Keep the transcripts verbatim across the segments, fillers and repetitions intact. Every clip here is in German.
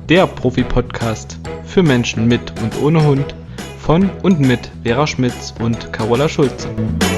der Profi-Podcast für Menschen mit und ohne Hund von und mit Vera Schmitz und Carola Schulze.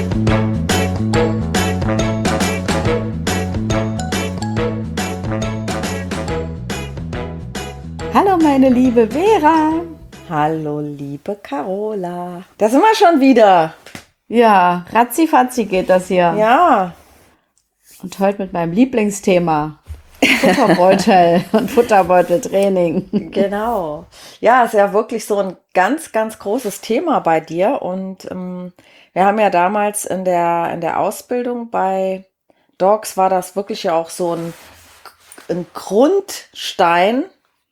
Hallo meine liebe Vera. Hallo liebe Carola. Da sind wir schon wieder. Ja, ratzifatzi geht das hier. Ja. Und heute mit meinem Lieblingsthema. Futterbeutel und Futterbeuteltraining. Genau. Ja, ist ja wirklich so ein ganz, ganz großes Thema bei dir. Und ähm, wir haben ja damals in der, in der Ausbildung bei Dogs war das wirklich ja auch so ein, ein Grundstein,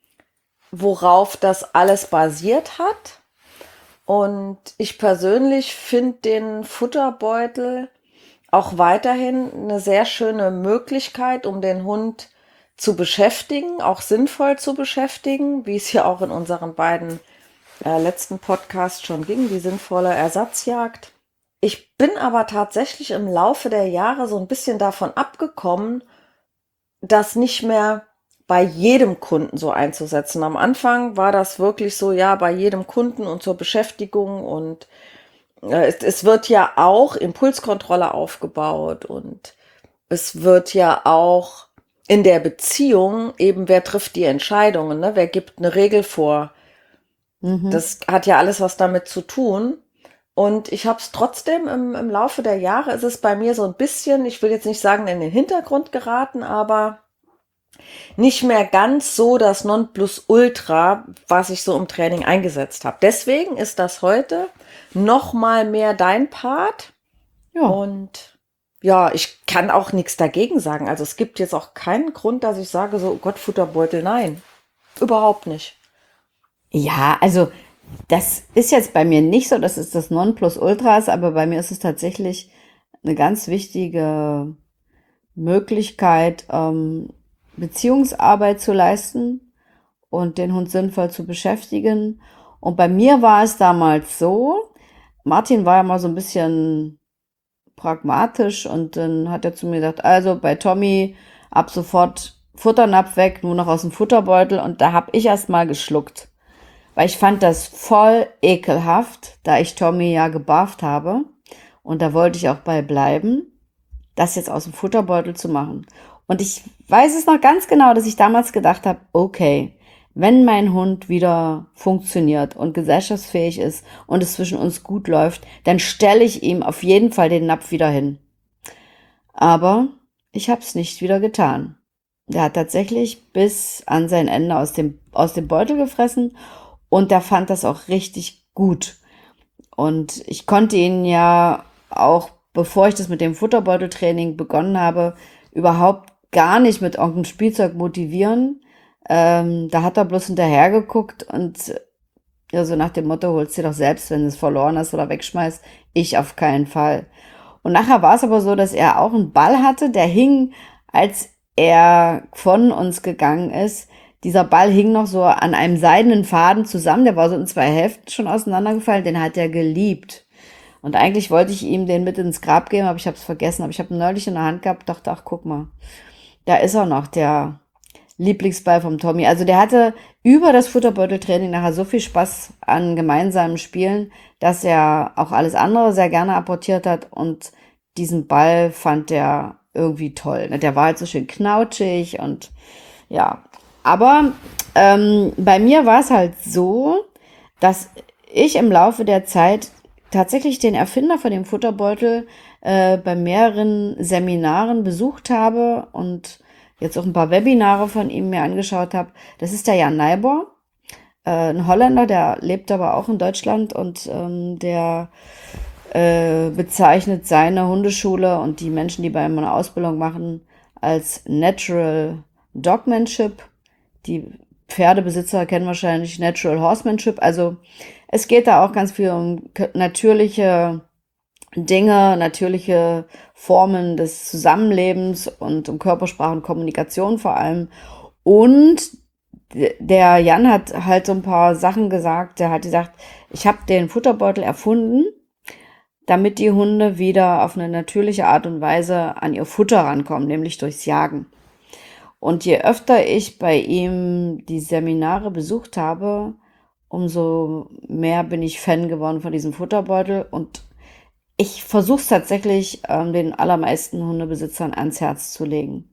worauf das alles basiert hat. Und ich persönlich finde den Futterbeutel auch weiterhin eine sehr schöne Möglichkeit, um den Hund zu beschäftigen, auch sinnvoll zu beschäftigen, wie es ja auch in unseren beiden äh, letzten Podcasts schon ging, die sinnvolle Ersatzjagd. Ich bin aber tatsächlich im Laufe der Jahre so ein bisschen davon abgekommen, das nicht mehr bei jedem Kunden so einzusetzen. Am Anfang war das wirklich so, ja, bei jedem Kunden und zur Beschäftigung und äh, es, es wird ja auch Impulskontrolle aufgebaut und es wird ja auch in der Beziehung eben, wer trifft die Entscheidungen, ne? Wer gibt eine Regel vor? Mhm. Das hat ja alles was damit zu tun. Und ich habe es trotzdem im, im Laufe der Jahre, ist es bei mir so ein bisschen, ich will jetzt nicht sagen in den Hintergrund geraten, aber nicht mehr ganz so das Nonplusultra, was ich so im Training eingesetzt habe. Deswegen ist das heute noch mal mehr dein Part. Ja. Und ja, ich kann auch nichts dagegen sagen. Also es gibt jetzt auch keinen Grund, dass ich sage, so, oh Gott, Futterbeutel, nein. Überhaupt nicht. Ja, also das ist jetzt bei mir nicht so, das ist das Nonplusultra, aber bei mir ist es tatsächlich eine ganz wichtige Möglichkeit, ähm, Beziehungsarbeit zu leisten und den Hund sinnvoll zu beschäftigen. Und bei mir war es damals so, Martin war ja mal so ein bisschen pragmatisch und dann hat er zu mir gesagt, also bei Tommy ab sofort Futternapf weg, nur noch aus dem Futterbeutel, und da habe ich erst mal geschluckt, weil ich fand das voll ekelhaft, da ich Tommy ja gebafft habe und da wollte ich auch bei bleiben, das jetzt aus dem Futterbeutel zu machen. Und ich weiß es noch ganz genau, dass ich damals gedacht habe, okay, wenn mein Hund wieder funktioniert und gesellschaftsfähig ist und es zwischen uns gut läuft, dann stelle ich ihm auf jeden Fall den Napf wieder hin. Aber ich habe es nicht wieder getan. Der hat tatsächlich bis an sein Ende aus dem, aus dem Beutel gefressen und der fand das auch richtig gut. Und ich konnte ihn ja auch, bevor ich das mit dem Futterbeuteltraining begonnen habe, überhaupt gar nicht mit irgendeinem Spielzeug motivieren. Ähm, da hat er bloß hinterher geguckt und ja, so nach dem Motto, holst dir doch selbst, wenn du es verloren hast oder wegschmeißt. Ich auf keinen Fall. Und nachher war es aber so, dass er auch einen Ball hatte, der hing, als er von uns gegangen ist. Dieser Ball hing noch so an einem seidenen Faden zusammen, der war so in zwei Hälften schon auseinandergefallen, den hat er geliebt. Und eigentlich wollte ich ihm den mit ins Grab geben, aber ich habe es vergessen. Aber ich habe ihn neulich in der Hand gehabt, dachte, ach guck mal, da ist er noch, der Lieblingsball vom Tommy. Also der hatte über das Futterbeuteltraining nachher so viel Spaß an gemeinsamen Spielen, dass er auch alles andere sehr gerne apportiert hat und diesen Ball fand er irgendwie toll. Der war halt so schön knautschig und ja. Aber ähm, bei mir war es halt so, dass ich im Laufe der Zeit tatsächlich den Erfinder von dem Futterbeutel äh, bei mehreren Seminaren besucht habe und jetzt auch ein paar Webinare von ihm mir angeschaut habe. Das ist der Jan Nijboer, äh, ein Holländer, der lebt aber auch in Deutschland und ähm, der äh, bezeichnet seine Hundeschule und die Menschen, die bei ihm eine Ausbildung machen, als Natural Dogmanship. Die Pferdebesitzer kennen wahrscheinlich Natural Horsemanship. Also es geht da auch ganz viel um natürliche Dinge, natürliche Formen des Zusammenlebens und um Körpersprache und Kommunikation vor allem. Und der Jan hat halt so ein paar Sachen gesagt. Der hat gesagt, ich habe den Futterbeutel erfunden, damit die Hunde wieder auf eine natürliche Art und Weise an ihr Futter rankommen, nämlich durchs Jagen. Und je öfter ich bei ihm die Seminare besucht habe, umso mehr bin ich Fan geworden von diesem Futterbeutel. Und ich versuche es tatsächlich ähm, den allermeisten Hundebesitzern ans Herz zu legen,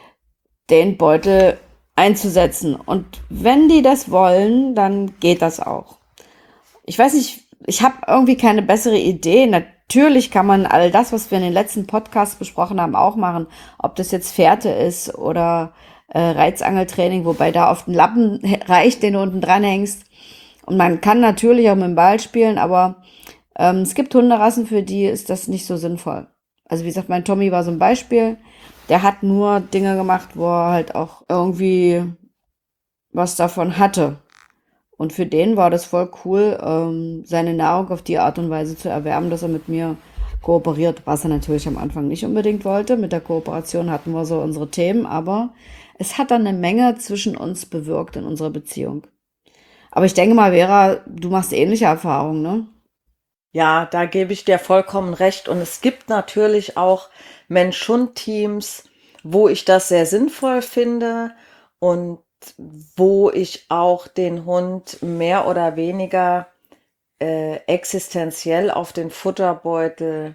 den Beutel einzusetzen. Und wenn die das wollen, dann geht das auch. Ich weiß nicht, ich habe irgendwie keine bessere Idee. Natürlich kann man all das, was wir in den letzten Podcasts besprochen haben, auch machen. Ob das jetzt Fährte ist oder äh, Reizangeltraining, wobei da oft ein Lappen reicht, den du unten dran hängst. Und man kann natürlich auch mit dem Ball spielen, aber ähm, es gibt Hunderassen, für die ist das nicht so sinnvoll. Also wie gesagt, mein Tommy war so ein Beispiel. Der hat nur Dinge gemacht, wo er halt auch irgendwie was davon hatte. Und für den war das voll cool, ähm, seine Nahrung auf die Art und Weise zu erwerben, dass er mit mir kooperiert, was er natürlich am Anfang nicht unbedingt wollte. Mit der Kooperation hatten wir so unsere Themen, aber es hat dann eine Menge zwischen uns bewirkt in unserer Beziehung. Aber ich denke mal, Vera, du machst ähnliche Erfahrungen, ne? Ja, da gebe ich dir vollkommen recht. Und es gibt natürlich auch Mensch-Hund-Teams, wo ich das sehr sinnvoll finde und wo ich auch den Hund mehr oder weniger äh, existenziell auf den Futterbeutel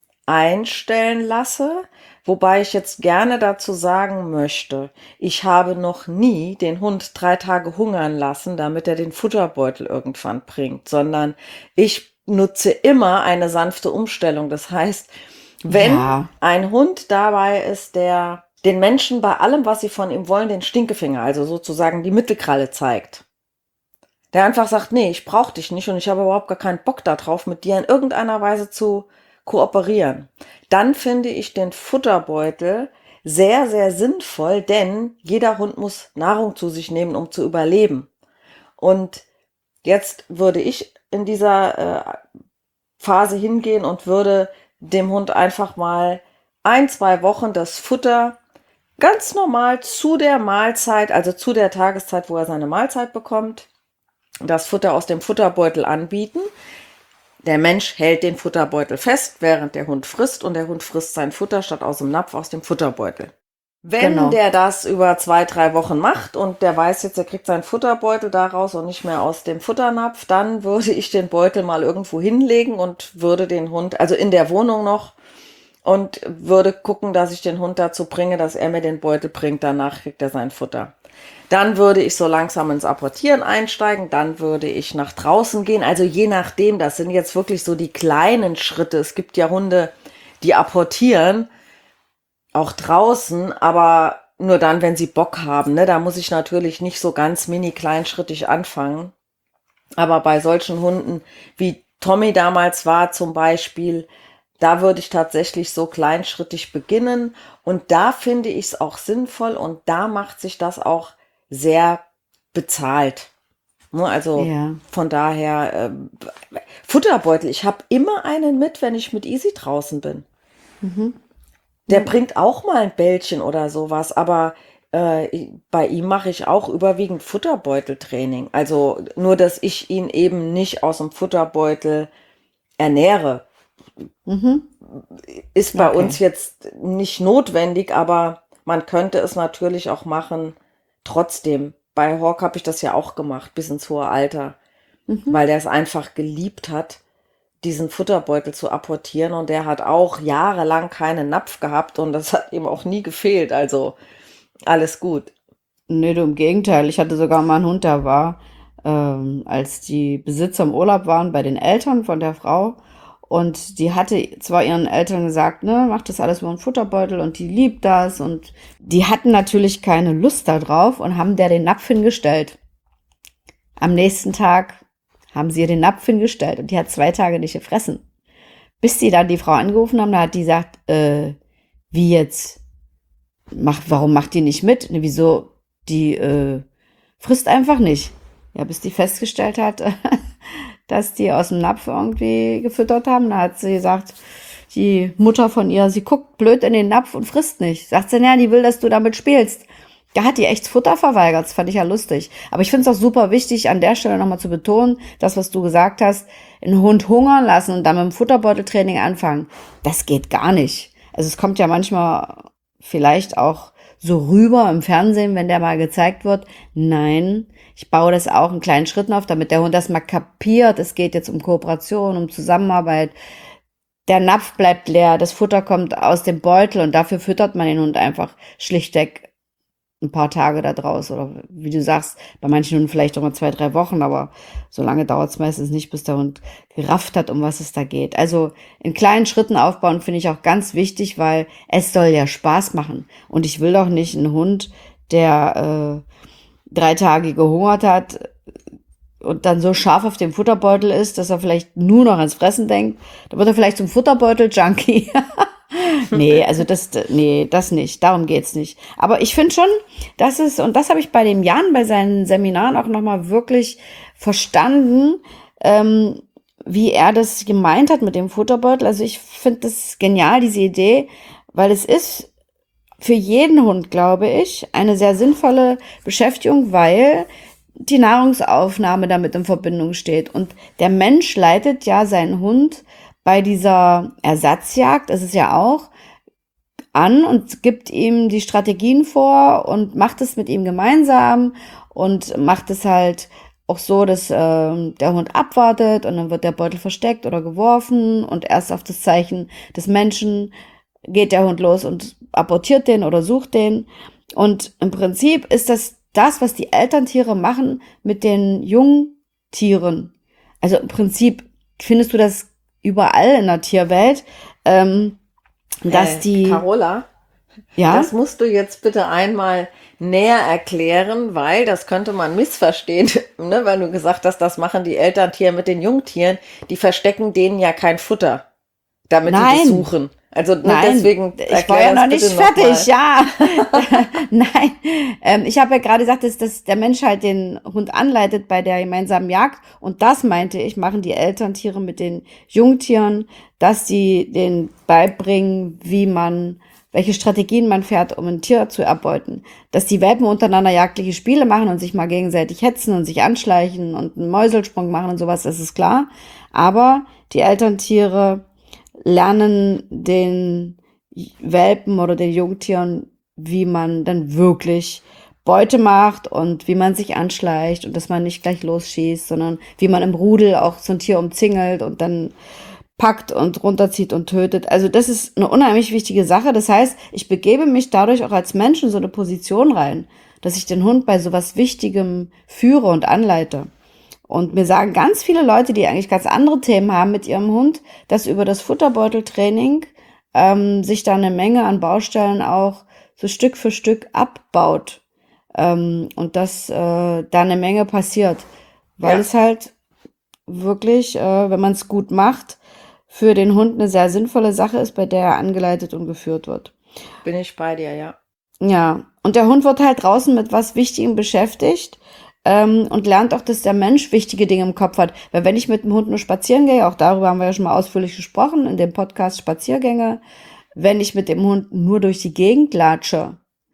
einstellen lasse. Wobei ich jetzt gerne dazu sagen möchte, ich habe noch nie den Hund drei Tage hungern lassen, damit er den Futterbeutel irgendwann bringt, sondern ich nutze immer eine sanfte Umstellung. Das heißt, wenn Ja. ein Hund dabei ist, der den Menschen bei allem, was sie von ihm wollen, den Stinkefinger, also sozusagen die Mittelkralle zeigt, der einfach sagt, nee, ich brauche dich nicht und ich habe überhaupt gar keinen Bock darauf, mit dir in irgendeiner Weise zu kooperieren, dann finde ich den Futterbeutel sehr, sehr sinnvoll, denn jeder Hund muss Nahrung zu sich nehmen, um zu überleben. Und jetzt würde ich in dieser äh, Phase hingehen und würde dem Hund einfach mal ein, zwei Wochen das Futter ganz normal zu der Mahlzeit, also zu der Tageszeit, wo er seine Mahlzeit bekommt, das Futter aus dem Futterbeutel anbieten. Der Mensch hält den Futterbeutel fest, während der Hund frisst, und der Hund frisst sein Futter statt aus dem Napf aus dem Futterbeutel. Wenn Genau. der das über zwei, drei Wochen macht und der weiß jetzt, er kriegt seinen Futterbeutel daraus und nicht mehr aus dem Futternapf, dann würde ich den Beutel mal irgendwo hinlegen und würde den Hund, also in der Wohnung noch, und würde gucken, dass ich den Hund dazu bringe, dass er mir den Beutel bringt. Danach kriegt er sein Futter. Dann würde ich so langsam ins Apportieren einsteigen. Dann würde ich nach draußen gehen. Also je nachdem, das sind jetzt wirklich so die kleinen Schritte. Es gibt ja Hunde, die apportieren, auch draußen, aber nur dann, wenn sie Bock haben. Ne? Da muss ich natürlich nicht so ganz mini kleinschrittig anfangen. Aber bei solchen Hunden, wie Tommy damals war zum Beispiel, da würde ich tatsächlich so kleinschrittig beginnen. Und da finde ich es auch sinnvoll und da macht sich das auch sehr bezahlt. Ne, Also Ja. von daher, ähm, Futterbeutel, ich habe immer einen mit, wenn ich mit Easy draußen bin. Mhm. Der Ja. bringt auch mal ein Bällchen oder sowas, aber äh, bei ihm mache ich auch überwiegend Futterbeuteltraining. Also nur, dass ich ihn eben nicht aus dem Futterbeutel ernähre. Mhm. Ist bei Okay. uns jetzt nicht notwendig, aber man könnte es natürlich auch machen. Trotzdem, bei Hawk habe ich das ja auch gemacht, bis ins hohe Alter, Mhm. weil der es einfach geliebt hat, diesen Futterbeutel zu apportieren, und der hat auch jahrelang keinen Napf gehabt und das hat ihm auch nie gefehlt, also alles gut. Nee, du, im Gegenteil. Ich hatte sogar mal einen Hund, der war, ähm, als die Besitzer im Urlaub waren, bei den Eltern von der Frau. Und die hatte zwar ihren Eltern gesagt, ne, macht das alles über einen Futterbeutel, und die liebt das. Und die hatten natürlich keine Lust da drauf und haben der den Napf hingestellt. Am nächsten Tag haben sie ihr den Napf hingestellt und die hat zwei Tage nicht gefressen. Bis die dann die Frau angerufen haben, da hat die gesagt, äh, wie jetzt? Mach, warum macht die nicht mit? Ne, wieso? Die äh, frisst einfach nicht. Ja, bis die festgestellt hat, dass die aus dem Napf irgendwie gefüttert haben. Da hat sie gesagt, die Mutter von ihr, sie guckt blöd in den Napf und frisst nicht. Sagt sie, ja, die will, dass du damit spielst. Da hat die echt Futter verweigert. Das fand ich ja lustig. Aber ich finde es auch super wichtig, an der Stelle nochmal zu betonen, das, was du gesagt hast, einen Hund hungern lassen und dann mit dem Futterbeuteltraining anfangen. Das geht gar nicht. Also es kommt ja manchmal vielleicht auch so rüber im Fernsehen, wenn der mal gezeigt wird. Nein, ich baue das auch in kleinen Schritten auf, damit der Hund das mal kapiert. Es geht jetzt um Kooperation, um Zusammenarbeit. Der Napf bleibt leer, das Futter kommt aus dem Beutel und dafür füttert man den Hund einfach schlichtweg ein paar Tage da draus. Oder wie du sagst, bei manchen Hunden vielleicht auch mal zwei, drei Wochen, aber so lange dauert es meistens nicht, bis der Hund gerafft hat, um was es da geht. Also in kleinen Schritten aufbauen finde ich auch ganz wichtig, weil es soll ja Spaß machen. Und ich will doch nicht einen Hund, der äh, drei Tage gehungert hat und dann so scharf auf dem Futterbeutel ist, dass er vielleicht nur noch ans Fressen denkt. Da wird er vielleicht zum Futterbeutel-Junkie. Nee, also das, nee, das nicht. Darum geht's nicht. Aber ich finde schon, dass es, und das habe ich bei dem Jan bei seinen Seminaren auch nochmal wirklich verstanden, ähm, wie er das gemeint hat mit dem Futterbeutel. Also ich finde das genial, diese Idee, weil es ist für jeden Hund, glaube ich, eine sehr sinnvolle Beschäftigung, weil die Nahrungsaufnahme damit in Verbindung steht. Und der Mensch leitet ja seinen Hund bei dieser Ersatzjagd, ist es ja auch, an und gibt ihm die Strategien vor und macht es mit ihm gemeinsam und macht es halt auch so, dass äh, der Hund abwartet und dann wird der Beutel versteckt oder geworfen und erst auf das Zeichen des Menschen geht der Hund los und apportiert den oder sucht den. Und im Prinzip ist das das, was die Elterntiere machen mit den Jungtieren. Also im Prinzip findest du das überall in der Tierwelt, ähm, dass Äh, die, Carola, ja, das musst du jetzt bitte einmal näher erklären, weil das könnte man missverstehen, ne, weil du gesagt hast, das machen die Elterntiere mit den Jungtieren. Die verstecken denen ja kein Futter, damit die das nein, suchen. Also ne, nein, deswegen ich erklär war ja das noch nicht bitte noch fertig, mal. ja. Nein, ähm, ich habe ja gerade gesagt, dass, dass der Mensch halt den Hund anleitet bei der gemeinsamen Jagd und das meinte ich, machen die Elterntiere mit den Jungtieren, dass sie denen beibringen, wie man, welche Strategien man fährt, um ein Tier zu erbeuten. Dass die Welpen untereinander jagdliche Spiele machen und sich mal gegenseitig hetzen und sich anschleichen und einen Mäuselsprung machen und sowas, das ist klar. Aber die Elterntiere lernen den Welpen oder den Jungtieren, wie man dann wirklich Beute macht und wie man sich anschleicht und dass man nicht gleich losschießt, sondern wie man im Rudel auch so ein Tier umzingelt und dann packt und runterzieht und tötet. Also das ist eine unheimlich wichtige Sache. Das heißt, ich begebe mich dadurch auch als Mensch in so eine Position rein, dass ich den Hund bei sowas Wichtigem führe und anleite. Und mir sagen ganz viele Leute, die eigentlich ganz andere Themen haben mit ihrem Hund, dass über das Futterbeuteltraining ähm, sich da eine Menge an Baustellen auch so Stück für Stück abbaut. Ähm, und dass äh, da eine Menge passiert. Weil Ja, es halt wirklich, äh, wenn man es gut macht, für den Hund eine sehr sinnvolle Sache ist, bei der er angeleitet und geführt wird. bin ich bei dir, ja. Ja, und der Hund wird halt draußen mit was Wichtigem beschäftigt ähm, und lernt auch, dass der Mensch wichtige Dinge im Kopf hat. Weil wenn ich mit dem Hund nur spazieren gehe, auch darüber haben wir ja schon mal ausführlich gesprochen in dem Podcast Spaziergänge, wenn ich mit dem Hund nur durch die Gegend latsche,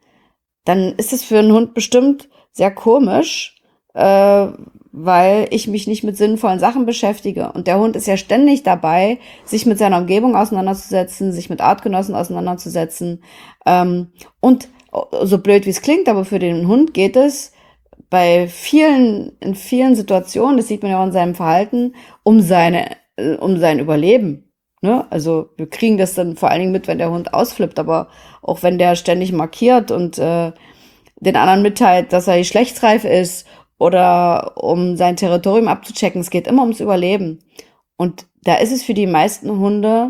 dann ist es für einen Hund bestimmt sehr komisch, äh, weil ich mich nicht mit sinnvollen Sachen beschäftige. Und der Hund ist ja ständig dabei, sich mit seiner Umgebung auseinanderzusetzen, sich mit Artgenossen auseinanderzusetzen. Ähm, und so blöd wie es klingt, aber für den Hund geht es bei vielen, in vielen Situationen, das sieht man ja auch in seinem Verhalten, um seine, äh, um sein Überleben. Ne? Also wir kriegen das dann vor allen Dingen mit, wenn der Hund ausflippt, aber auch wenn der ständig markiert und äh, den anderen mitteilt, dass er geschlechtsreif ist oder um sein Territorium abzuchecken. Es geht immer ums Überleben. Und da ist es für die meisten Hunde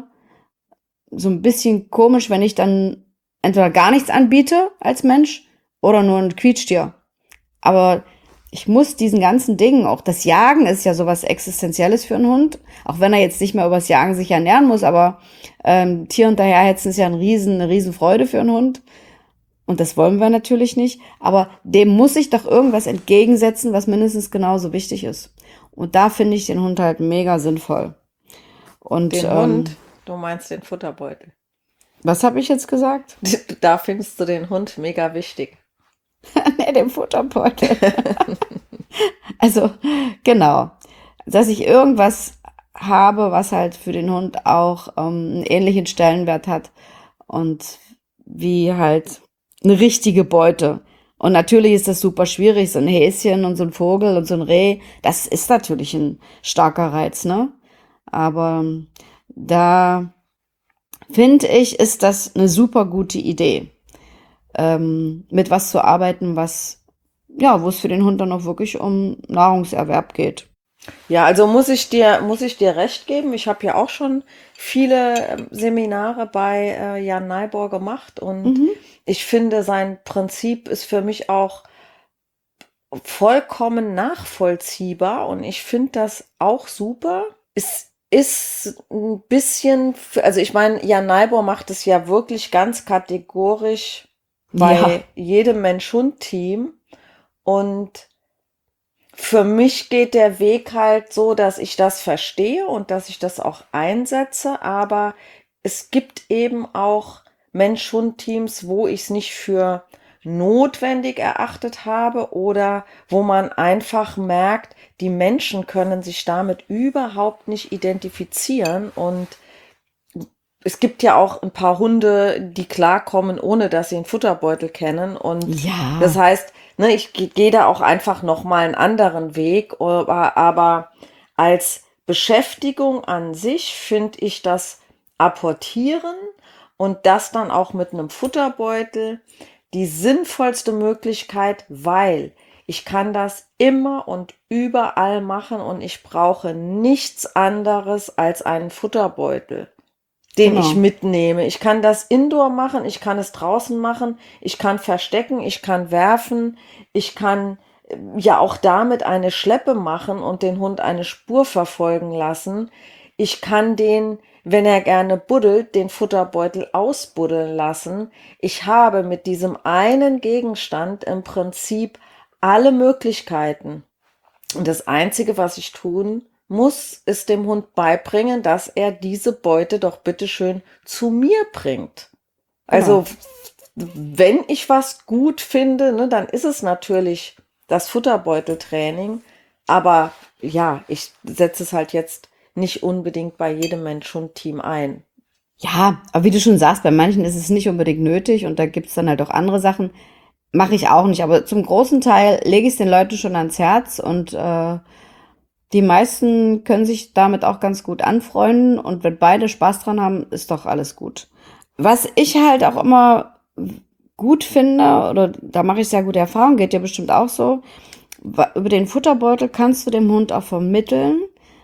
so ein bisschen komisch, wenn ich dann entweder gar nichts anbiete als Mensch oder nur ein Quietschtier. Aber ich muss diesen ganzen Dingen, auch das Jagen ist ja sowas Existenzielles für einen Hund, auch wenn er jetzt nicht mehr übers Jagen sich ernähren muss, aber ähm, Tier hinterherhetzen ist ja ein riesen, eine Riesenfreude für einen Hund. Und das wollen wir natürlich nicht. Aber dem muss ich doch irgendwas entgegensetzen, was mindestens genauso wichtig ist. Und da finde ich den Hund halt mega sinnvoll. Und Den ähm, Hund, du meinst den Futterbeutel. was habe ich jetzt gesagt? Da findest du den Hund mega wichtig. Nee, den Futterbeutel. Also, genau. Dass ich irgendwas habe, was halt für den Hund auch ähm, einen ähnlichen Stellenwert hat. Und wie halt, eine richtige Beute. Und natürlich ist das super schwierig, so ein Häschen und so ein Vogel und so ein Reh, das ist natürlich ein starker Reiz, ne? Aber da finde ich, ist das eine super gute Idee, ähm, mit was zu arbeiten, was, ja, wo es für den Hund dann auch wirklich um Nahrungserwerb geht. Ja, also muss ich dir, muss ich dir recht geben. Ich habe ja auch schon viele ähm, Seminare bei äh, Jan Neibor gemacht und Mhm. ich finde, sein Prinzip ist für mich auch vollkommen nachvollziehbar und ich finde das auch super. Es ist ein bisschen, f- also ich meine, Jan Neibor macht es ja wirklich ganz kategorisch Ja, bei jedem Mensch-Hund-Team und für mich geht der Weg halt so, dass ich das verstehe und dass ich das auch einsetze, aber es gibt eben auch Mensch-Hund-Teams, wo ich es nicht für notwendig erachtet habe oder wo man einfach merkt, die Menschen können sich damit überhaupt nicht identifizieren und es gibt ja auch ein paar Hunde, die klarkommen, ohne dass sie einen Futterbeutel kennen. Und das ja, heißt, ne, ich ge- gehe da auch einfach noch mal einen anderen Weg. Aber, aber als Beschäftigung an sich finde ich das Apportieren und das dann auch mit einem Futterbeutel die sinnvollste Möglichkeit, weil ich kann das immer und überall machen und ich brauche nichts anderes als einen Futterbeutel, den ich genau. mitnehme. Ich kann das indoor machen, ich kann es draußen machen, ich kann verstecken, ich kann werfen, ich kann äh, ja auch damit eine Schleppe machen und den Hund eine Spur verfolgen lassen. Ich kann den, wenn er gerne buddelt, den Futterbeutel ausbuddeln lassen. Ich habe mit diesem einen Gegenstand im Prinzip alle Möglichkeiten. Und das Einzige, was ich tun muss, ist dem Hund beibringen, dass er diese Beute doch bitteschön zu mir bringt. Genau. Also, wenn ich was gut finde, ne, dann ist es natürlich das Futterbeuteltraining. Aber ja, ich setze es halt jetzt nicht unbedingt bei jedem Mensch-Hund-Team ein. Ja, aber wie du schon sagst, bei manchen ist es nicht unbedingt nötig und da gibt's dann halt auch andere Sachen. Mache ich auch nicht, aber zum großen Teil lege ich es den Leuten schon ans Herz und äh, die meisten können sich damit auch ganz gut anfreunden und wenn beide Spaß dran haben, ist doch alles gut. Was ich halt auch immer gut finde, oder da mache ich sehr gute Erfahrungen, geht dir bestimmt auch so, wa- über den Futterbeutel kannst du dem Hund auch vermitteln,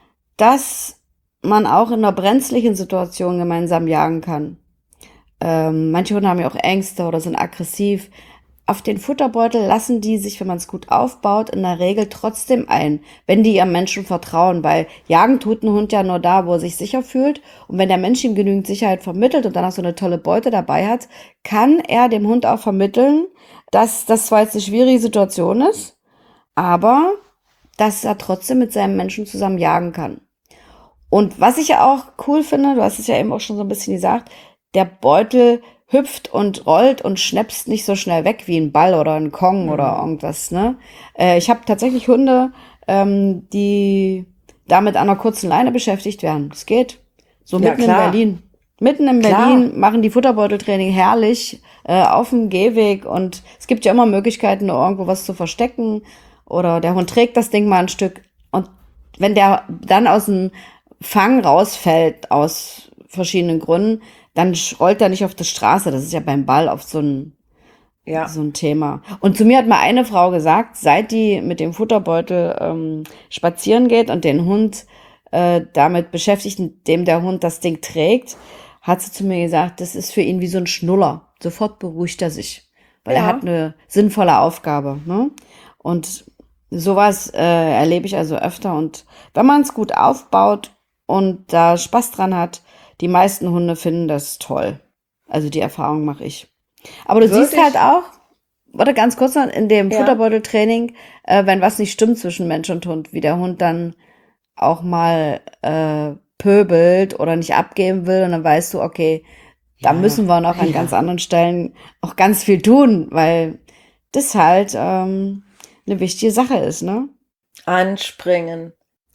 dass man auch in einer brenzlichen Situation gemeinsam jagen kann. Ähm, manche Hunde haben ja auch Ängste oder sind aggressiv. Auf den Futterbeutel lassen die sich, wenn man es gut aufbaut, in der Regel trotzdem ein, wenn die ihrem Menschen vertrauen, weil jagen tut ein Hund ja nur da, wo er sich sicher fühlt. Und wenn der Mensch ihm genügend Sicherheit vermittelt und dann auch so eine tolle Beute dabei hat, kann er dem Hund auch vermitteln, dass das zwar jetzt eine schwierige Situation ist, aber dass er trotzdem mit seinem Menschen zusammen jagen kann. Und was ich ja auch cool finde, du hast es ja eben auch schon so ein bisschen gesagt, der Beutel hüpft und rollt und schnäpst nicht so schnell weg wie ein Ball oder ein Kong oder Hm. irgendwas, ne? Äh, ich habe tatsächlich Hunde, ähm, die damit an einer kurzen Leine beschäftigt werden. Das geht. So Ja, mitten in klar, Berlin. Mitten in klar. Berlin machen die Futterbeuteltraining herrlich äh, auf dem Gehweg und es gibt ja immer Möglichkeiten, nur irgendwo was zu verstecken oder der Hund trägt das Ding mal ein Stück und wenn der dann aus dem Fang rausfällt aus verschiedenen Gründen, dann rollt er nicht auf die Straße. Das ist ja beim Ball oft so ein, Ja. so ein Thema. Und zu mir hat mal eine Frau gesagt, seit die mit dem Futterbeutel ähm, spazieren geht und den Hund äh, damit beschäftigt, indem der Hund das Ding trägt, hat sie zu mir gesagt, das ist für ihn wie so ein Schnuller. Sofort beruhigt er sich, weil er hat Ja. eine sinnvolle Aufgabe. Ne? Und sowas äh, erlebe ich also öfter. Und wenn man es gut aufbaut und da Spaß dran hat, die meisten Hunde finden das toll. Also die Erfahrung mache ich. Aber du Würde siehst halt ich, auch, warte ganz kurz noch, in dem ja. Futterbeuteltraining, äh, wenn was nicht stimmt zwischen Mensch und Hund, wie der Hund dann auch mal äh, pöbelt oder nicht abgeben will und dann weißt du, okay, da Ja, müssen wir noch an ganz ja. anderen Stellen auch ganz viel tun, weil das halt ähm, eine wichtige Sache ist, ne? Anspringen.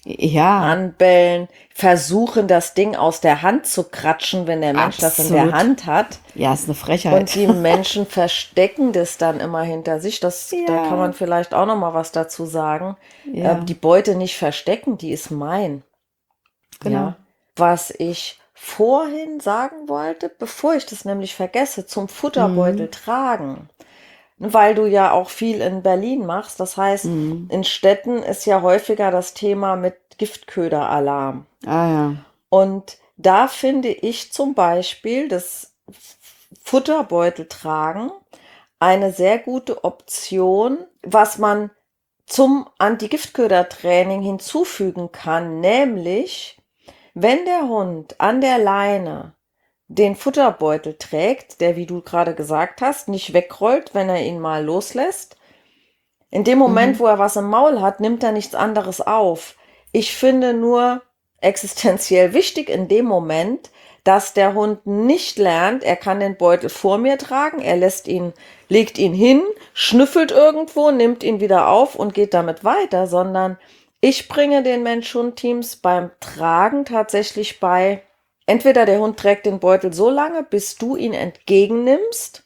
Ja, anbellen, versuchen, das Ding aus der Hand zu kratschen, wenn der Mensch das in der absolut. Hand hat. Ja, ist eine Und Frechheit. die Menschen verstecken das dann immer hinter sich. Das, da kann Ja, man vielleicht auch noch mal was dazu sagen. Äh, ja, die Beute nicht verstecken, die ist mein. genau. Ja. Was ich vorhin sagen wollte, bevor ich das nämlich vergesse, zum Futterbeutel Mhm. tragen. Weil du ja auch viel in Berlin machst. Das heißt, Mhm. in Städten ist ja häufiger das Thema mit Giftköderalarm. Ah ja. Und da finde ich zum Beispiel das Futterbeutel tragen eine sehr gute Option, was man zum Anti-Giftköder-Training hinzufügen kann, nämlich wenn der Hund an der Leine den Futterbeutel trägt, der, wie du gerade gesagt hast, nicht wegrollt, wenn er ihn mal loslässt. In dem Moment, Mhm. wo er was im Maul hat, nimmt er nichts anderes auf. Ich finde nur existenziell wichtig in dem Moment, dass der Hund nicht lernt, er kann den Beutel vor mir tragen, er lässt ihn, legt ihn hin, schnüffelt irgendwo, nimmt ihn wieder auf und geht damit weiter, sondern ich bringe den Mensch-Hund-Teams beim Tragen tatsächlich bei, entweder der Hund trägt den Beutel so lange, bis du ihn entgegennimmst,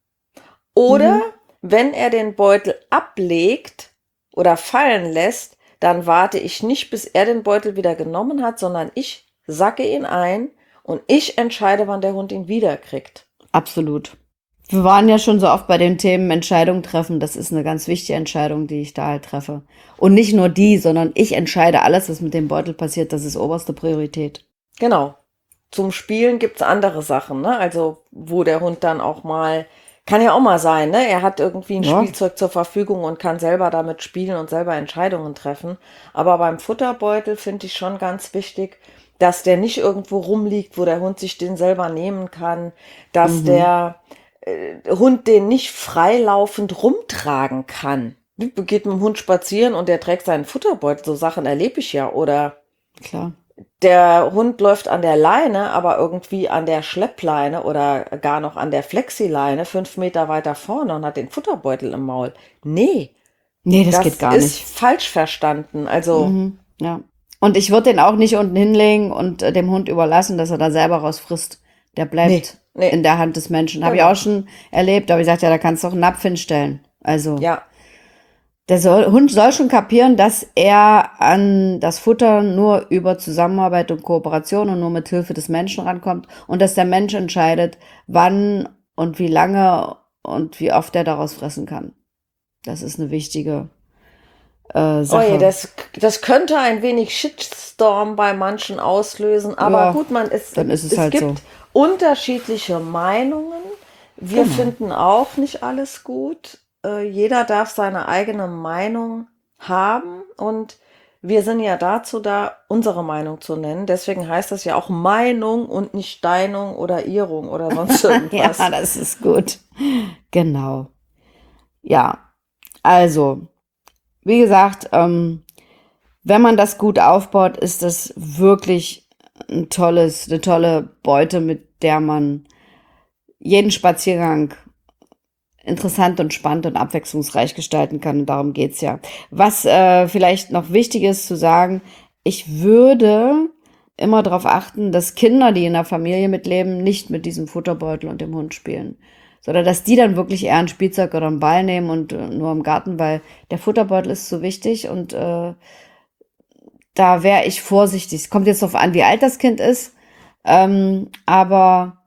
oder Mhm. wenn er den Beutel ablegt oder fallen lässt, dann warte ich nicht, bis er den Beutel wieder genommen hat, sondern ich sacke ihn ein und ich entscheide, wann der Hund ihn wieder kriegt. Absolut. Wir waren ja schon so oft bei den Themen Entscheidung treffen. Das ist eine ganz wichtige Entscheidung, die ich da halt treffe. Und nicht nur die, sondern ich entscheide alles, was mit dem Beutel passiert. Das ist oberste Priorität. Genau. Zum Spielen gibt's andere Sachen, ne? Also, wo der Hund dann auch mal, kann ja auch mal sein, ne? Er hat irgendwie ein Ja, Spielzeug zur Verfügung und kann selber damit spielen und selber Entscheidungen treffen. Aber beim Futterbeutel finde ich schon ganz wichtig, dass der nicht irgendwo rumliegt, wo der Hund sich den selber nehmen kann, dass mhm. der äh, Hund den nicht freilaufend rumtragen kann. Geht mit dem Hund spazieren und der trägt seinen Futterbeutel, so Sachen erlebe ich ja. Oder Klar. der Hund läuft an der Leine, aber irgendwie an der Schleppleine oder gar noch an der Flexileine fünf Meter weiter vorne und hat den Futterbeutel im Maul. Nee, Nee, das geht das gar ist nicht. falsch verstanden. Also, Mhm. Ja. Und ich würde den auch nicht unten hinlegen und äh, dem Hund überlassen, dass er da selber rausfrisst. Der nee, bleibt nee, in der Hand des Menschen. Habe ich genau. auch schon erlebt, aber ich sagte, ja, da kannst du auch einen Napf hinstellen. Also, Ja, der soll, Hund soll schon kapieren, dass er an das Futter nur über Zusammenarbeit und Kooperation und nur mit Hilfe des Menschen rankommt und dass der Mensch entscheidet, wann und wie lange und wie oft er daraus fressen kann. Das ist eine wichtige äh, oh je, Sache. das, das könnte ein wenig Shitstorm bei manchen auslösen, aber Ja, gut, man, es, dann ist es es halt so. gibt unterschiedliche Meinungen. Wir Genau. finden auch nicht alles gut. Äh, jeder darf seine eigene Meinung haben und wir sind ja dazu da, unsere Meinung zu nennen. Deswegen heißt das ja auch Meinung und nicht Steinung oder Irrung oder sonst Ja, irgendwas. das ist gut. Genau. Ja, also, wie gesagt, ähm, wenn man das gut aufbaut, ist das wirklich ein tolles, eine tolle Beute, mit der man jeden Spaziergang interessant und spannend und abwechslungsreich gestalten kann. Und darum geht's ja. Was äh, vielleicht noch wichtig ist zu sagen, ich würde immer darauf achten, dass Kinder, die in der Familie mitleben, nicht mit diesem Futterbeutel und dem Hund spielen. Sondern dass die dann wirklich eher ein Spielzeug oder einen Ball nehmen und äh, nur im Garten, weil der Futterbeutel ist so wichtig und äh, da wäre ich vorsichtig. Es kommt jetzt darauf an, wie alt das Kind ist, ähm, aber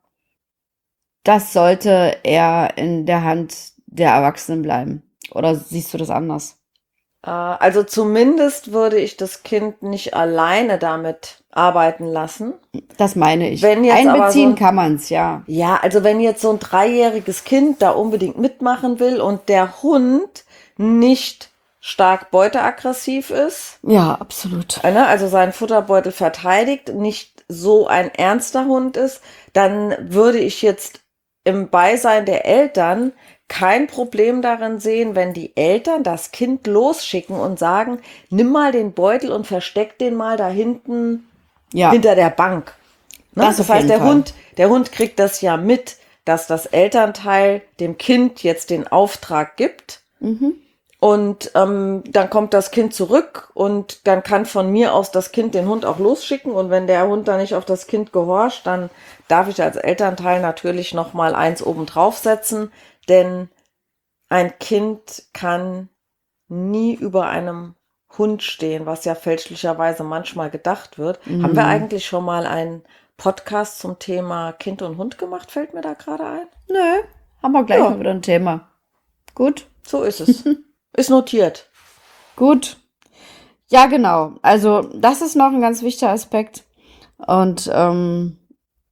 das sollte eher in der Hand der Erwachsenen bleiben. Oder siehst du das anders? Äh, Also zumindest würde ich das Kind nicht alleine damit arbeiten lassen. Das meine ich. Wenn jetzt aber so Einbeziehen ein kann man's, ja. Ja, also wenn jetzt so ein dreijähriges Kind da unbedingt mitmachen will und der Hund nicht stark beuteaggressiv ist, Ja, absolut. äh, ne, also seinen Futterbeutel verteidigt, nicht so ein ernster Hund ist, dann würde ich jetzt im Beisein der Eltern kein Problem darin sehen, wenn die Eltern das Kind losschicken und sagen, nimm mal den Beutel und versteck den mal da hinten Ja, hinter der Bank. Ne? das Das auf heißt, jeden der Fall. Hund, der Hund kriegt das ja mit, dass das Elternteil dem Kind jetzt den Auftrag gibt. Mhm. Und ähm, dann kommt das Kind zurück und dann kann von mir aus das Kind den Hund auch losschicken. Und wenn der Hund dann nicht auf das Kind gehorcht, dann darf ich als Elternteil natürlich noch mal eins oben draufsetzen. Denn ein Kind kann nie über einem Hund stehen, was ja fälschlicherweise manchmal gedacht wird. Mhm. Haben wir eigentlich schon mal einen Podcast zum Thema Kind und Hund gemacht? Fällt mir da gerade ein. Nö, haben wir gleich Ja. mal wieder ein Thema. Gut, So ist es. Ist notiert. gut. Ja, genau. Also das ist noch ein ganz wichtiger Aspekt. Und ähm,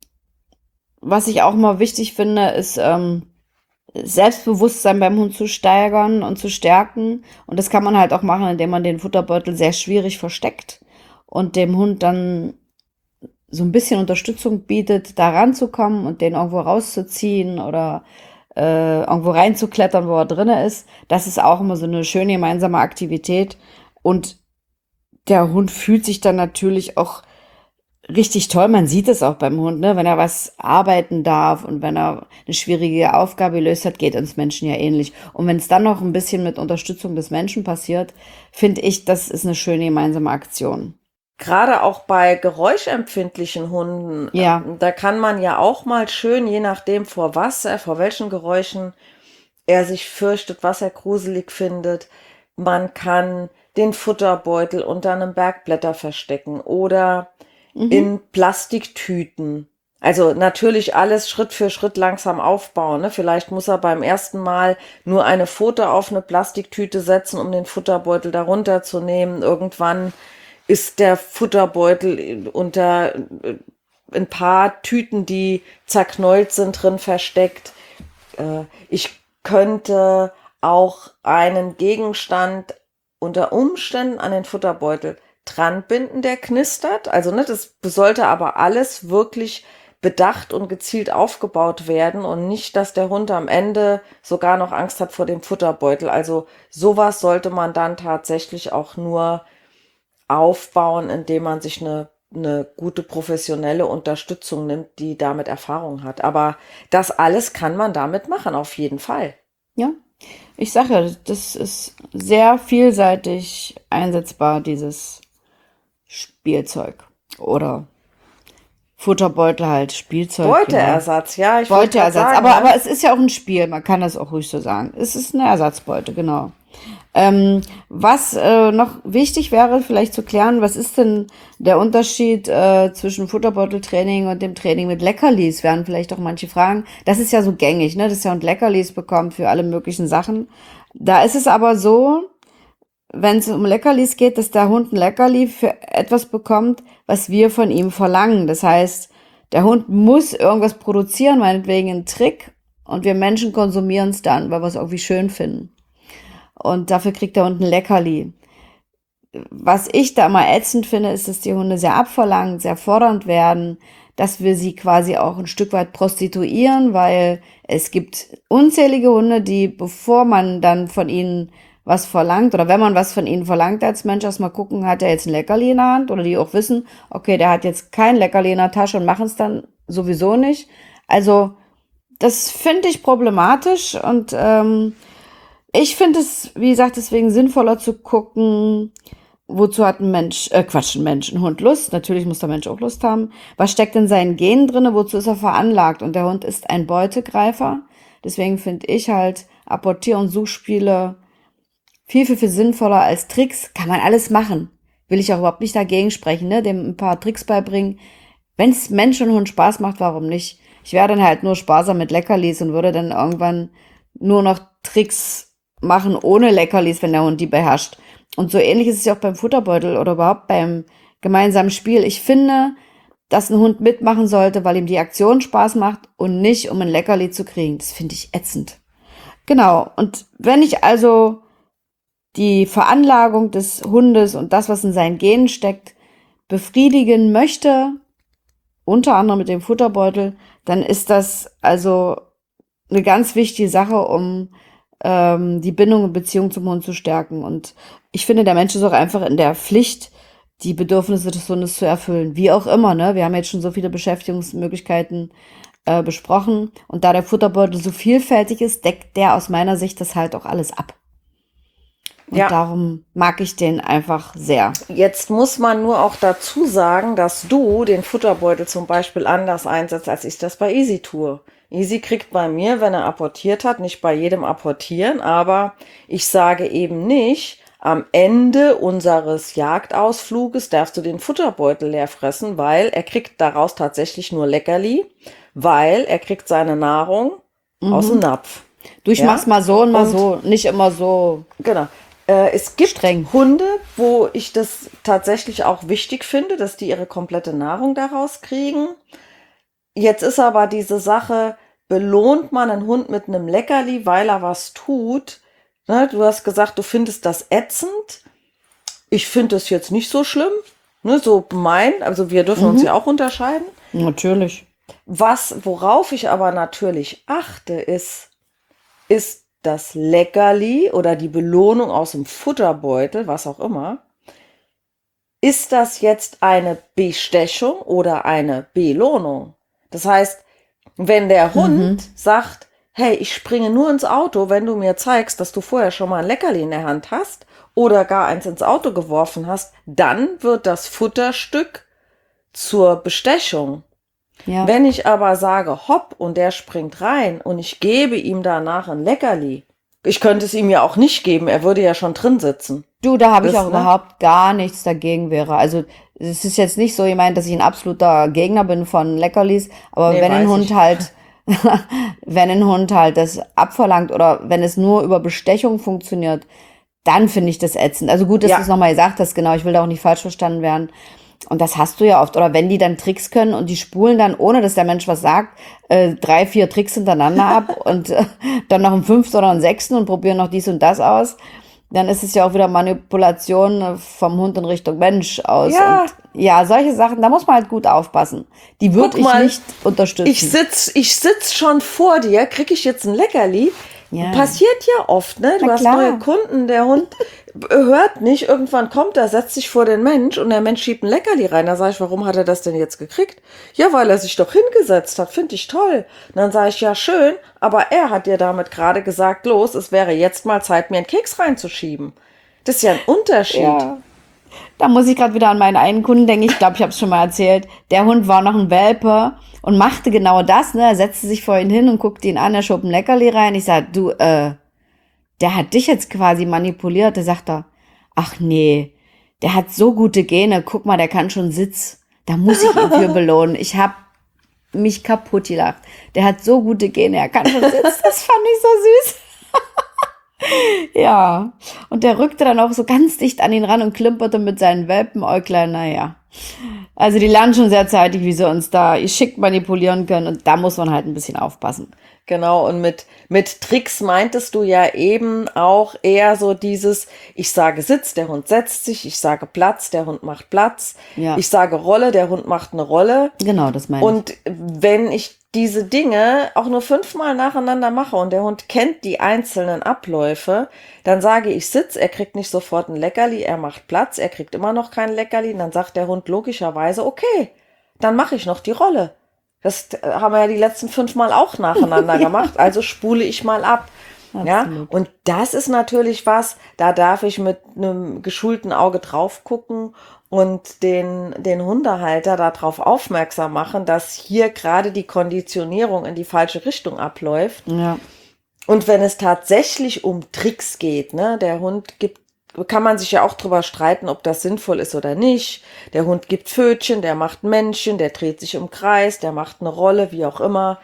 was ich auch mal wichtig finde, ist ähm, Selbstbewusstsein beim Hund zu steigern und zu stärken. Und das kann man halt auch machen, indem man den Futterbeutel sehr schwierig versteckt und dem Hund dann so ein bisschen Unterstützung bietet, da ranzukommen und den irgendwo rauszuziehen oder äh, irgendwo reinzuklettern, wo er drinne ist. Das ist auch immer so eine schöne gemeinsame Aktivität. Und der Hund fühlt sich dann natürlich auch richtig toll. Man sieht es auch beim Hund, ne? Wenn er was arbeiten darf und wenn er eine schwierige Aufgabe gelöst hat, geht uns Menschen ja ähnlich. Und wenn es dann noch ein bisschen mit Unterstützung des Menschen passiert, finde ich, das ist eine schöne gemeinsame Aktion. Gerade auch bei geräuschempfindlichen Hunden, Ja. äh, da kann man ja auch mal schön, je nachdem vor was er, vor welchen Geräuschen er sich fürchtet, was er gruselig findet, man kann den Futterbeutel unter einem Berg Blätter verstecken oder Mhm. in Plastiktüten. Also natürlich alles Schritt für Schritt langsam aufbauen. Ne? Vielleicht muss er beim ersten Mal nur eine Pfote auf eine Plastiktüte setzen, um den Futterbeutel darunter zu nehmen. Irgendwann ist der Futterbeutel unter äh, ein paar Tüten, die zerknäult sind, drin versteckt. Äh, ich könnte auch einen Gegenstand unter Umständen an den Futterbeutel dran binden, der knistert. Also ne, das sollte aber alles wirklich bedacht und gezielt aufgebaut werden und nicht, dass der Hund am Ende sogar noch Angst hat vor dem Futterbeutel. Also sowas sollte man dann tatsächlich auch nur aufbauen, indem man sich eine, eine gute professionelle Unterstützung nimmt, die damit Erfahrung hat. Aber das alles kann man damit machen, auf jeden Fall. Ja, ich sage ja, das ist sehr vielseitig einsetzbar, dieses Spielzeug. Oder Futterbeutel halt, Spielzeug. Beuteersatz, ja, ich Ja. wollte gerade Beuteersatz. sagen, Aber, ne? aber es ist ja auch ein Spiel, man kann das auch ruhig so sagen. Es ist eine Ersatzbeute, genau. Ähm, was äh, noch wichtig wäre, vielleicht zu klären, was ist denn der Unterschied äh, zwischen Futterbeuteltraining und dem Training mit Leckerlis? Werden vielleicht auch manche fragen. Das ist ja so gängig, ne, dass der Hund Leckerlis bekommt für alle möglichen Sachen. Da ist es aber so, wenn es um Leckerlis geht, dass der Hund ein Leckerli für etwas bekommt, was wir von ihm verlangen. Das heißt, der Hund muss irgendwas produzieren, meinetwegen einen Trick, und wir Menschen konsumieren es dann, weil wir es irgendwie schön finden. Und dafür kriegt der Hund ein Leckerli. Was ich da immer ätzend finde, ist, dass die Hunde sehr abverlangt, sehr fordernd werden, dass wir sie quasi auch ein Stück weit prostituieren, weil es gibt unzählige Hunde, die, bevor man dann von ihnen was verlangt oder wenn man was von ihnen verlangt als Mensch, erstmal gucken, hat er jetzt ein Leckerli in der Hand, oder die auch wissen, okay, der hat jetzt kein Leckerli in der Tasche und machen es dann sowieso nicht. Also das finde ich problematisch und ähm, ich finde es, wie gesagt, deswegen sinnvoller zu gucken, wozu hat ein Mensch, äh, Quatsch, ein Mensch, ein Hund Lust. Natürlich muss der Mensch auch Lust haben. Was steckt in seinen Genen drinne? Wozu ist er veranlagt? Und der Hund ist ein Beutegreifer. Deswegen finde ich halt Apportier- und Suchspiele viel, viel, viel sinnvoller als Tricks. Kann man alles machen. Will ich auch überhaupt nicht dagegen sprechen, ne? Dem ein paar Tricks beibringen. Wenn es Mensch und Hund Spaß macht, warum nicht? Ich wäre dann halt nur sparsam mit Leckerlis und würde dann irgendwann nur noch Tricks machen ohne Leckerlis, wenn der Hund die beherrscht. Und so ähnlich ist es ja auch beim Futterbeutel oder überhaupt beim gemeinsamen Spiel. Ich finde, dass ein Hund mitmachen sollte, weil ihm die Aktion Spaß macht und nicht, um ein Leckerli zu kriegen. Das finde ich ätzend. Genau. Und wenn ich also die Veranlagung des Hundes und das, was in seinen Genen steckt, befriedigen möchte, unter anderem mit dem Futterbeutel, dann ist das also eine ganz wichtige Sache, um ähm, die Bindung und Beziehung zum Hund zu stärken. Und ich finde, der Mensch ist auch einfach in der Pflicht, die Bedürfnisse des Hundes zu erfüllen. Wie auch immer, ne? Wir haben jetzt schon so viele Beschäftigungsmöglichkeiten äh, besprochen. Und da der Futterbeutel so vielfältig ist, deckt der aus meiner Sicht das halt auch alles ab. Und Ja, darum mag ich den einfach sehr. jetzt muss man nur auch dazu sagen, dass du den Futterbeutel zum Beispiel anders einsetzt, als ich das bei Easy tue. Easy kriegt bei mir, wenn er apportiert hat, nicht bei jedem apportieren, aber ich sage eben nicht, am Ende unseres Jagdausfluges darfst du den Futterbeutel leer fressen, weil er kriegt daraus tatsächlich nur Leckerli, weil er kriegt seine Nahrung aus dem Napf. Du, ich Ja? mach's mal so und mal Und so, nicht immer so Genau. Äh, es gibt streng. Hunde, wo ich das tatsächlich auch wichtig finde, dass die ihre komplette Nahrung daraus kriegen. Jetzt ist aber diese Sache, belohnt man einen Hund mit einem Leckerli, weil er was tut? Ne, du hast gesagt, du findest das ätzend. Ich finde das jetzt nicht so schlimm. Ne, so mein, also wir dürfen uns ja auch unterscheiden. Natürlich. Was, worauf ich aber natürlich achte, ist, ist das Leckerli oder die Belohnung aus dem Futterbeutel, was auch immer, ist das jetzt eine Bestechung oder eine Belohnung? Das heißt, wenn der Hund sagt, hey, ich springe nur ins Auto, wenn du mir zeigst, dass du vorher schon mal ein Leckerli in der Hand hast oder gar eins ins Auto geworfen hast, dann wird das Futterstück zur Bestechung. Ja. Wenn ich aber sage, hopp, und der springt rein und ich gebe ihm danach ein Leckerli, ich könnte es ihm ja auch nicht geben, er würde ja schon drin sitzen. Du, da habe ich Das, auch ne? überhaupt gar nichts dagegen wäre. Also es ist jetzt nicht so, ich meine, dass ich ein absoluter Gegner bin von Leckerlis, aber Nee, wenn ein weiß Hund ich. halt, wenn ein Hund halt das abverlangt oder wenn es nur über Bestechung funktioniert, dann finde ich das ätzend. Also gut, dass Ja. du es nochmal gesagt hast, genau, ich will da auch nicht falsch verstanden werden. Und das hast du ja oft. Oder wenn die dann Tricks können und die spulen dann, ohne dass der Mensch was sagt, äh, drei, vier Tricks hintereinander ab und äh, dann noch einen fünften oder einen sechsten und probieren noch dies und das aus, dann ist es ja auch wieder Manipulation äh, vom Hund in Richtung Mensch aus. Ja. Und ja, solche Sachen, da muss man halt gut aufpassen. Die würde Guck ich mal, nicht unterstützen. Ich sitz, ich sitz schon vor dir, krieg ich jetzt ein Leckerli? Ja. Passiert ja oft, ne? Du Na hast klar. neue Kunden, der Hund hört nicht, irgendwann kommt er, setzt sich vor den Mensch und der Mensch schiebt ein Leckerli rein. Da sage ich, warum hat er das denn jetzt gekriegt? Ja, weil er sich doch hingesetzt hat, finde ich toll. Und dann sage ich, ja schön, aber er hat dir damit gerade gesagt, los, es wäre jetzt mal Zeit, mir einen Keks reinzuschieben. Das ist ja ein Unterschied. Ja. Da muss ich gerade wieder an meinen einen Kunden denken. Ich glaube, ich habe es schon mal erzählt. Der Hund war noch ein Welpe und machte genau das. Ne? Er setzte sich vor ihn hin und guckte ihn an. Er schob ein Leckerli rein. Ich sage, du, äh, der hat dich jetzt quasi manipuliert. Da sagt er, ach nee, der hat so gute Gene. Guck mal, der kann schon Sitz. Da muss ich ihn für belohnen. Ich habe mich kaputt gelacht. Der hat so gute Gene. Er kann schon Sitz. Das fand ich so süß. Ja, und der rückte dann auch so ganz dicht an ihn ran und klimperte mit seinen Welpenäuglein, naja. Also die lernen schon sehr zeitig, wie sie uns da geschickt manipulieren können und da muss man halt ein bisschen aufpassen. Genau, und mit, mit Tricks meintest du ja eben auch eher so dieses, ich sage Sitz, der Hund setzt sich, ich sage Platz, der Hund macht Platz, Ja. ich sage Rolle, der Hund macht eine Rolle. Genau, das meine ich. Und wenn ich diese Dinge auch nur fünfmal nacheinander mache und der Hund kennt die einzelnen Abläufe, dann sage ich Sitz, er kriegt nicht sofort ein Leckerli, er macht Platz, er kriegt immer noch kein Leckerli, und dann sagt der Hund logischerweise, okay, dann mache ich noch die Rolle. Das haben wir ja die letzten fünfmal auch nacheinander gemacht, also spule ich mal ab. Ja, Absolut. und das ist natürlich was, da darf ich mit einem geschulten Auge drauf gucken und den, den Hundehalter darauf aufmerksam machen, dass hier gerade die Konditionierung in die falsche Richtung abläuft. Ja, Und wenn es tatsächlich um Tricks geht, ne, der Hund gibt, kann man sich ja auch drüber streiten, ob das sinnvoll ist oder nicht. Der Hund gibt Pfötchen, der macht Männchen, der dreht sich im Kreis, der macht eine Rolle, wie auch immer.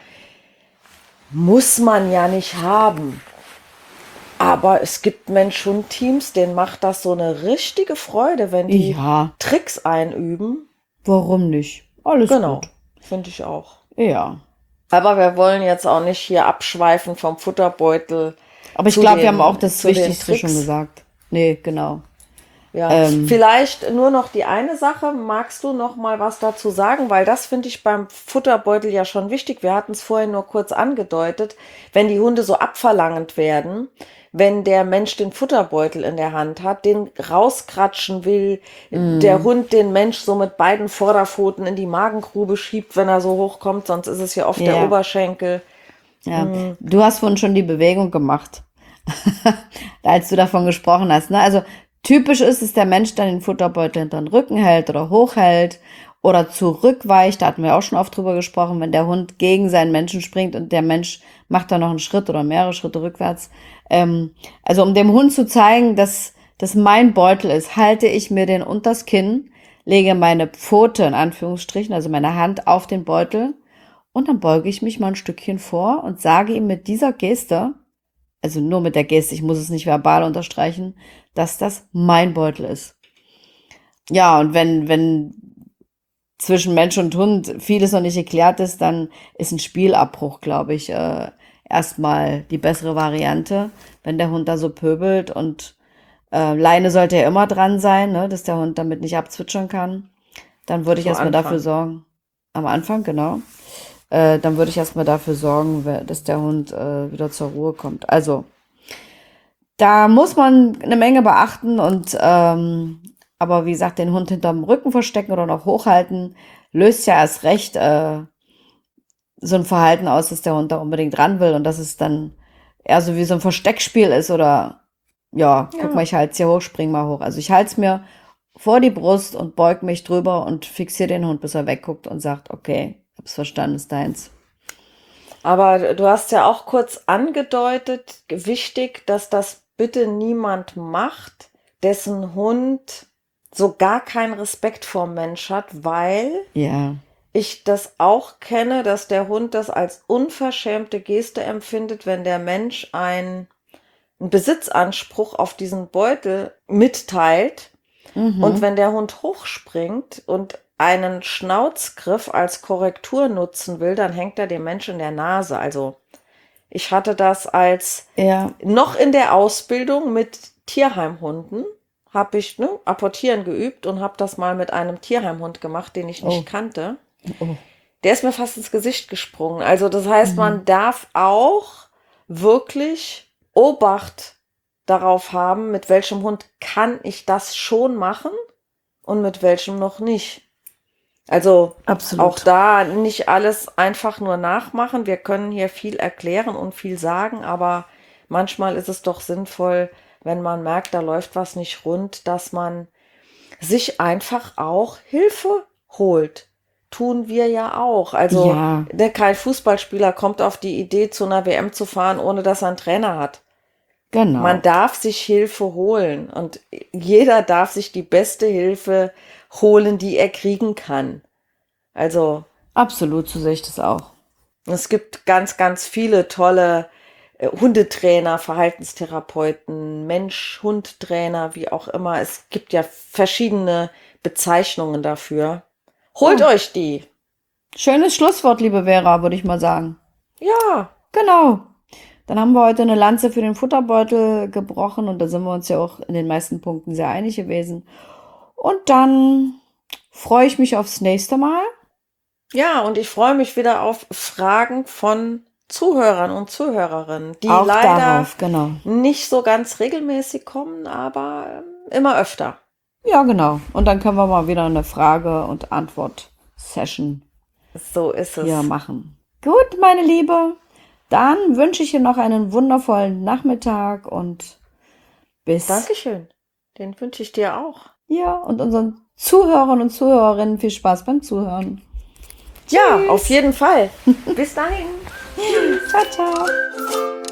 Muss man ja nicht haben. Aber es gibt Mensch-Hund-Teams, denen macht das so eine richtige Freude, wenn die ja, Tricks einüben. warum nicht? Alles Genau, gut. finde ich auch. Ja. Aber wir wollen jetzt auch nicht hier abschweifen vom Futterbeutel. Aber ich zu glaube, wir den- haben auch das zu den Wichtigste schon Tricks. gesagt. Nee, genau. Ja, Ähm. vielleicht nur noch die eine Sache. Magst du noch mal was dazu sagen? Weil das finde ich beim Futterbeutel ja schon wichtig. Wir hatten es vorhin nur kurz angedeutet. Wenn die Hunde so abverlangend werden, wenn der Mensch den Futterbeutel in der Hand hat, den rauskratschen will, der Hund den Mensch so mit beiden Vorderpfoten in die Magengrube schiebt, wenn er so hochkommt, sonst ist es ja oft der Ja. Oberschenkel. Ja. Du hast vorhin schon die Bewegung gemacht. als du davon gesprochen hast. Ne? Also typisch ist es, der Mensch dann den Futterbeutel hinter den Rücken hält oder hochhält oder zurückweicht. Da hatten wir auch schon oft drüber gesprochen, wenn der Hund gegen seinen Menschen springt und der Mensch macht dann noch einen Schritt oder mehrere Schritte rückwärts. Ähm, also um dem Hund zu zeigen, dass das mein Beutel ist, halte ich mir den unters Kinn, lege meine Pfote in Anführungsstrichen, also meine Hand auf den Beutel und dann beuge ich mich mal ein Stückchen vor und sage ihm mit dieser Geste, also nur mit der Geste, ich muss es nicht verbal unterstreichen, dass das mein Beutel ist. Ja, und wenn, wenn zwischen Mensch und Hund vieles noch nicht geklärt ist, dann ist ein Spielabbruch, glaube ich, äh, erstmal die bessere Variante, wenn der Hund da so pöbelt und äh, Leine sollte ja immer dran sein, ne, dass der Hund damit nicht abzwitschern kann. Dann würde ich Zu erstmal Anfang. dafür sorgen, am Anfang, genau, äh, dann würde ich erstmal dafür sorgen, wer- dass der Hund äh, wieder zur Ruhe kommt. Also, da muss man eine Menge beachten und ähm, aber wie gesagt, den Hund hinterm Rücken verstecken oder noch hochhalten, löst ja erst recht äh, so ein Verhalten aus, dass der Hund da unbedingt ran will und dass es dann eher so wie so ein Versteckspiel ist oder ja, guck Ja. mal, ich halte es hier hoch, spring mal hoch. Also ich halte es mir vor die Brust und beug mich drüber und fixiere den Hund, bis er wegguckt und sagt, okay, hab's verstanden, ist deins. Aber du hast ja auch kurz angedeutet, wichtig, dass das bitte niemand macht, dessen Hund so gar keinen Respekt vor dem Mensch hat, weil Ja, ich das auch kenne, dass der Hund das als unverschämte Geste empfindet, wenn der Mensch ein, einen Besitzanspruch auf diesen Beutel mitteilt. Und mhm. wenn der Hund hochspringt und einen Schnauzgriff als Korrektur nutzen will, dann hängt er dem Menschen in der Nase. Also ich hatte das als Ja, noch in der Ausbildung mit Tierheimhunden, habe ich ne, apportieren geübt und habe das mal mit einem Tierheimhund gemacht, den ich nicht Oh. kannte. oh. Der ist mir fast ins Gesicht gesprungen. Also das heißt, Mhm. man darf auch wirklich Obacht darauf haben, mit welchem Hund kann ich das schon machen und mit welchem noch nicht. Also Absolut. auch da nicht alles einfach nur nachmachen. Wir können hier viel erklären und viel sagen, aber manchmal ist es doch sinnvoll, wenn man merkt, da läuft was nicht rund, dass man sich einfach auch Hilfe holt. Tun wir ja auch. Also Ja. der kein Fußballspieler kommt auf die Idee, zu einer W M zu fahren, ohne dass er einen Trainer hat. Genau. Man darf sich Hilfe holen und jeder darf sich die beste Hilfe holen, die er kriegen kann. Also Absolut, so sehe ich das auch. es gibt ganz, ganz viele tolle äh, Hundetrainer, Verhaltenstherapeuten, Mensch-Hund-Trainer, wie auch immer. Es gibt ja verschiedene Bezeichnungen dafür. Holt Ja. euch die. Schönes Schlusswort, liebe Vera, würde ich mal sagen. Ja, Genau. Dann haben wir heute eine Lanze für den Futterbeutel gebrochen und da sind wir uns ja auch in den meisten Punkten sehr einig gewesen. Und dann freue ich mich aufs nächste Mal. ja, und ich freue mich wieder auf Fragen von Zuhörern und Zuhörerinnen, die Auch leider darauf, genau. nicht so ganz regelmäßig kommen, aber ähm, immer öfter. Ja, genau. Und dann können wir mal wieder eine Frage- und Antwort-Session So ist es. hier machen. Gut, meine Liebe. Dann wünsche ich dir noch einen wundervollen Nachmittag und bis. Dankeschön. Den wünsche ich dir auch. Ja, und unseren Zuhörern und Zuhörerinnen viel Spaß beim Zuhören. Ja, auf jeden Fall. Bis dahin. Ciao, ciao.